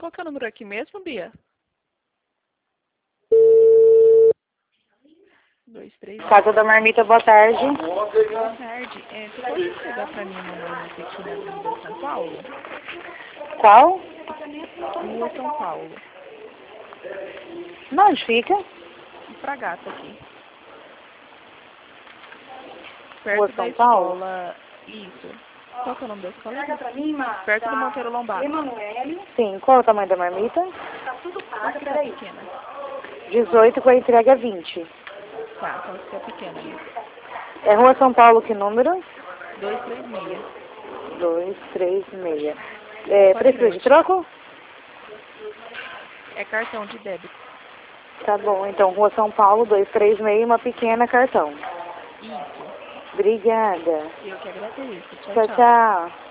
Qual que é o número aqui mesmo, Bia? 23. Casa da Marmita, boa tarde. Boa tarde. Você pode entregar para mim uma marmita aqui na Avenida São Paulo? Qual? Rua São Paulo. Onde fica? Um fragata aqui. Rua Perto da São Paulo? escola. Isso. Qual que é o nome da escola? Pega pra mim, Marta. Perto do Monteiro Lobato. Emanuele. Sim, qual é o tamanho da marmita? Tá tudo pago, Qual que é a peraí. pequena? 18 com a entrega 20. Tá, qual que é a pequena aí? É Rua São Paulo, que número? 236. 236. Pode Precisa de ver. troco? É cartão de débito. Tá bom, então Rua São Paulo, 236, uma pequena cartão. Isso. Obrigada. Eu que agradeço. Tchau, Tchau, tchau. tchau.